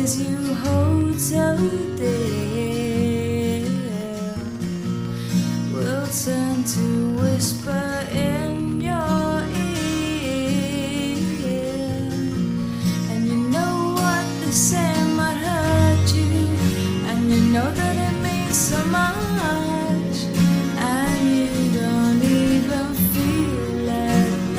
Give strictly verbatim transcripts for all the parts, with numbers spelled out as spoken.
eyes you hold so dear will turn to whisper in your ear. And you know what they say might hurt you, and you know that it means so much, and you don't even feel a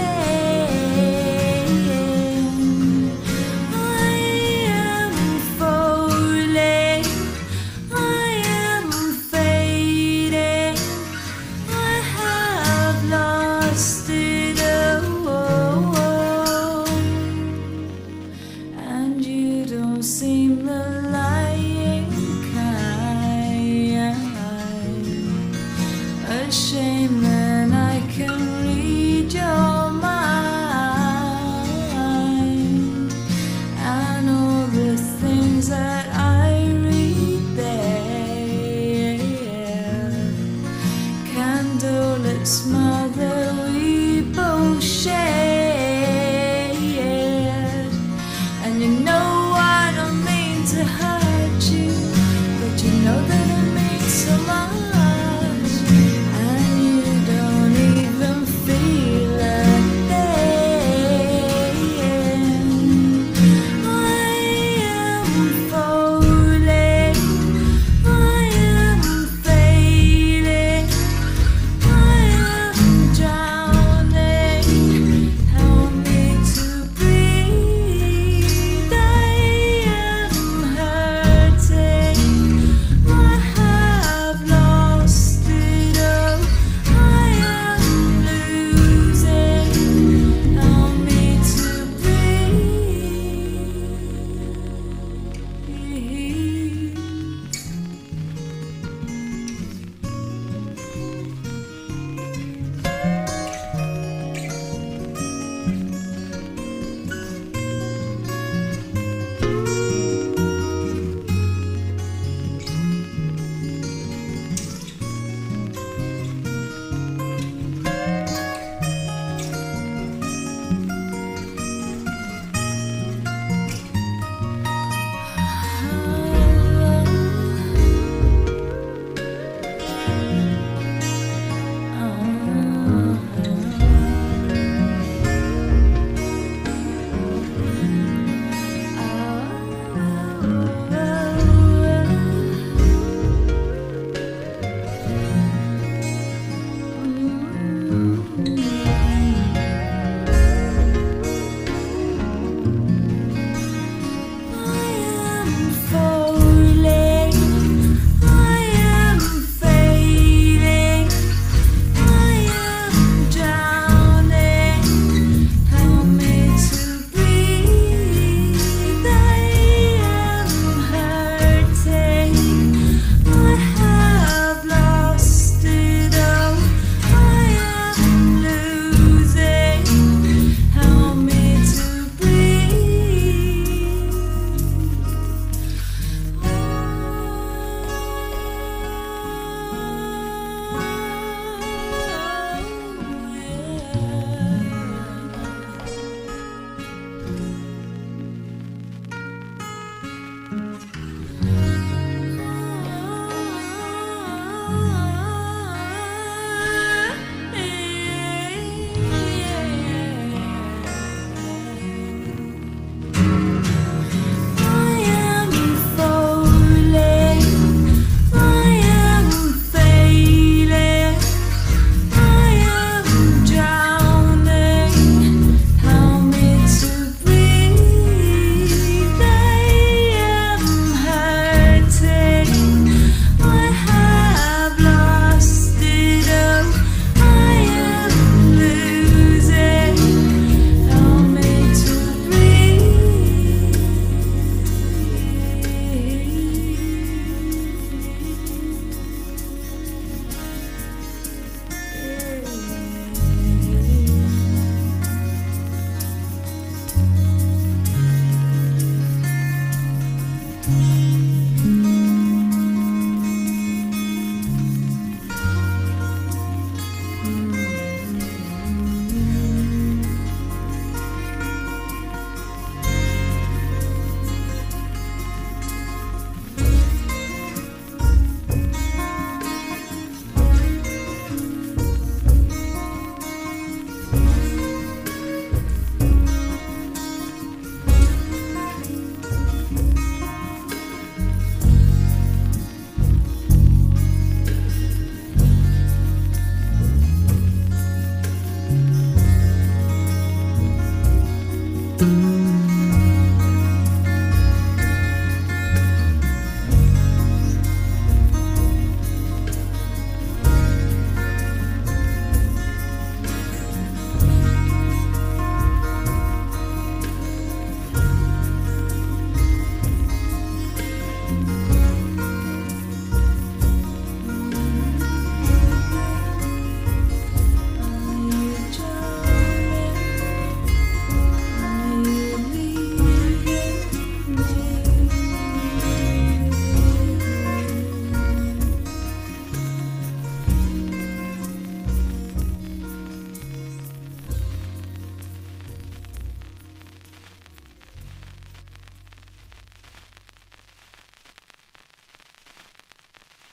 thing. I am falling, I am fading, I have lost it all, and you don't seem the lying kind. A shame that I can read your mind, and all the things that I read there. Candlelit smile that we both shared, and you know I don't mean to hurt